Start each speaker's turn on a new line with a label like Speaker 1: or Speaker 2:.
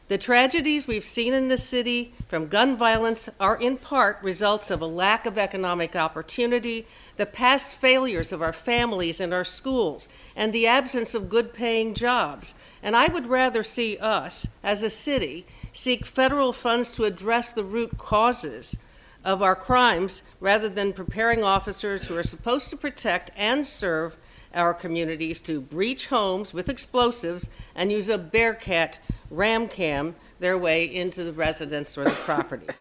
Speaker 1: The tragedies we've seen in this city from gun violence are in part results of a lack of economic opportunity, the past failures of our families and our schools, and the absence of good-paying jobs. And I would rather see us, as a city, seek federal funds to address the root causes of our crimes rather than preparing officers who are supposed to protect and serve our communities to breach homes with explosives and use a Bearcat ram cam their way into the residence or the property.